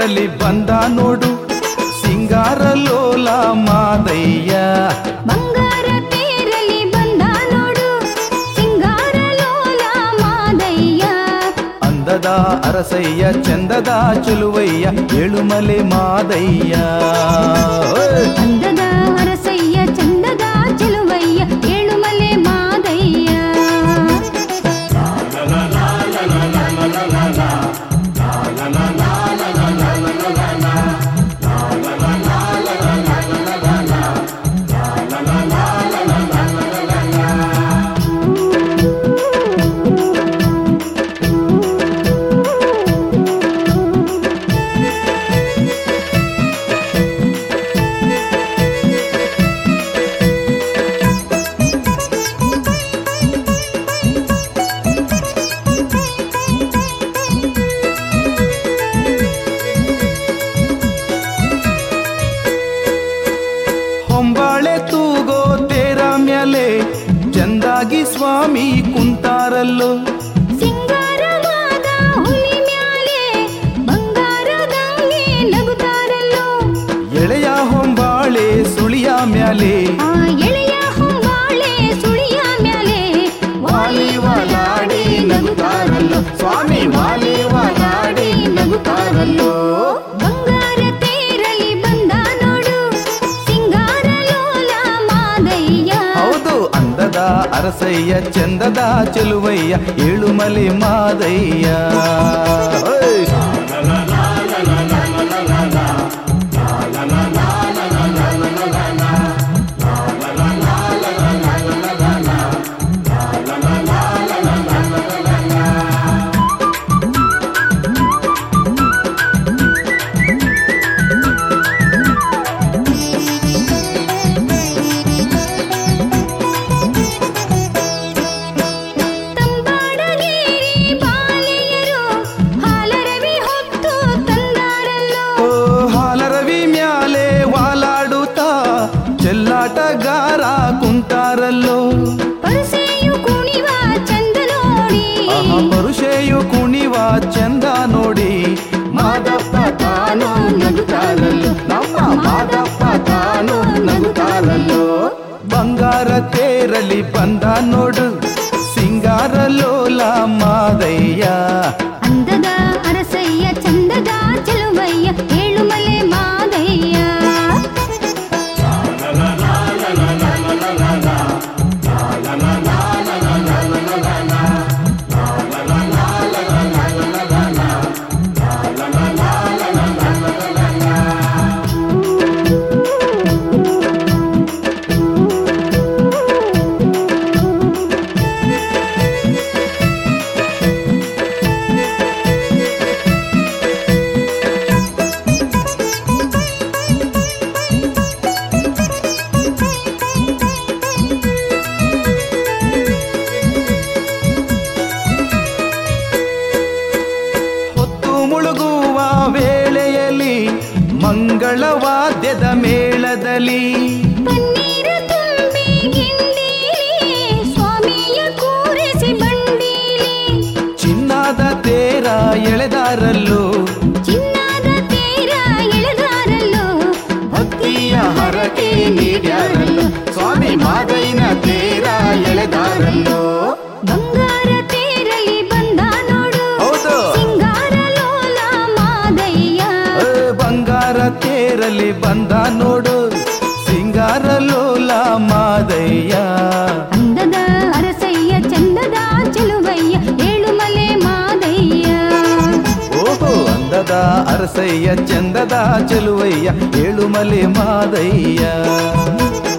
ತೇರಲಿ ಬಂದ ನೋಡು ಸಿಂಗಾರ ಲೋಲ ಮಾದಯ್ಯ. ಬಂಗಾರ ತೇರಲಿ ಬಂದ ನೋಡು ಸಿಂಗಾರ ಲೋಲ ಮಾದಯ್ಯ. ಅಂದದ ಅರಸಯ್ಯ ಚಂದದ ಚೆಲುವಯ್ಯ ಏಳುಮಲೆ ಮಾದಯ್ಯ. ಅಂದದ ಅರಸಯ್ಯ ಚಂದದ ಚೆಲುವಯ್ಯ ಏಳುಮಲೆ ಮಾದಯ್ಯ. ಹೊಂಬಾಳೆ ತೂಗೋ ತೇರ ಮ್ಯಾಲೆ ಚಂದಾಗಿ ಸ್ವಾಮಿ ಕುಂತಾರಲ್ಲೋ. ಸಿಂಗಾರವಾದ ಹುಲಿ ಮ್ಯಾಲೆ ಬಂಗಾರದಂಗೆ ನಗುತ್ತಾರಲ್ಲೋ. ಎಳೆಯ ಹೊಂಬಾಳೆ ಸುಳಿಯ ಮ್ಯಾಲೆ ಆ ಎಳೆಯ ಹೊಂಬಾಳೆ ಸುಳಿಯ ಮ್ಯಾಲೆ ವಾಲಿ ವಾಲಾಡಿ ನಗುತ್ತಾರಲ್ಲೋ ಸ್ವಾಮಿ ವಾಲಿ ವಾಲಾಡಿ ನಗುತ್ತಾರಲ್ಲೋ. ಬಂಗಾರ ತೇರಲಿ ಬಂದ ನೋಡು ಸಿಂಗಾರ ಲೋಲ ಮಾದಯ್ಯ. ಹೌದು ಅಂದದ ಅರಸಯ್ಯ ಚಂದದ ಚೆಲುವಯ್ಯ ಏಳುಮಲೆ ಮಾದಯ್ಯ. ಓಯ್! ತಂಬಾಡಗೇರಿ ಬಾಲೆಯರು ಹಾಲರವಿ ಹೊತ್ತು ತಂದಾರಲ್ಲೋ. ಓ ಹಾಲರವಿ ಮ್ಯಾಲೆ ವಾಲಾಡುತ್ತಾ ಚೆಲ್ಲಾಟಗಾರ ಕುಂತಾರಲ್ಲೋ. ಪರಸೆಯು ಕುಣಿವ ಚಂದ ನೋಡಿ ಆಹಾ ಪರುಷೆಯು ಕುಣಿವ ಚಂದ ನೋಡಿ ಮಾದಪ್ಪ ತಾನು ನಗುತ್ತಾರಲ್ಲೋ ನಮ್ಮ ಮಾದಪ್ಪ ತಾನು ನಗುತ್ತಾರಲ್ಲೋ. ಬಂಗಾರ ತೇರಲಿ ಬಂದ ನೋಡು ಸಿಂಗಾರ ಲೋಲ ಮಾದಯ್ಯ. ಅಂದದ ಅರಸಯ್ಯ ಚಂದದ ಚೆಲುವಯ್ಯ ಏಳುಮಲೆ ಮಾದಯ್ಯ. ಹೊತ್ತು ಮುಳುಗುವ ವೇಳೆಯಲ್ಲಿ ಮಂಗಳವಾದ್ಯದ ಮೇಳದಲ್ಲಿ ಪನ್ನೀರ ತುಂಬಿ ಗಿಂಡೀಲಿ ಸ್ವಾಮಿಯ ಕೂರಿಸಿ ಬಂಡೀಲಿ. ಚಿನ್ನದ ತೇರ ಎಳೆದಾರಲ್ಲೋ ಚಿನ್ನದ ತೇರ ಎಳೆದಾರಲ್ಲೋ ಭಕ್ತಿಯ ಹರಕೆ ನೀಡ್ಯಾರಲ್ಲೋ ಸ್ವಾಮಿ ಮಾದಯ್ಯನ ತೇರ ಎಳೆದಾರಲ್ಲೋ. ಬಂಗಾರ ತೇರಲಿ ಬಂದ ನೋಡು ಹೌದು ಸಿಂಗಾರ ಲೋಲ ಮಾದಯ್ಯ. ಬಂಗಾರ ತೇರಲಿ ಬಂದ ನೋಡು ಸಿಂಗಾರ ಲೋಲ ಮಾದಯ್ಯ. ಅಂದದ ಅರಸಯ್ಯ ಚಂದದ ಚೆಲುವಯ್ಯ ಏಳುಮಲೆ ಮಾದಯ್ಯ. ಓಹೋ ಅಂದದ ಅರಸಯ್ಯ ಚಂದದ ಚೆಲುವಯ್ಯ ಏಳುಮಲೆ ಮಾದಯ್ಯ.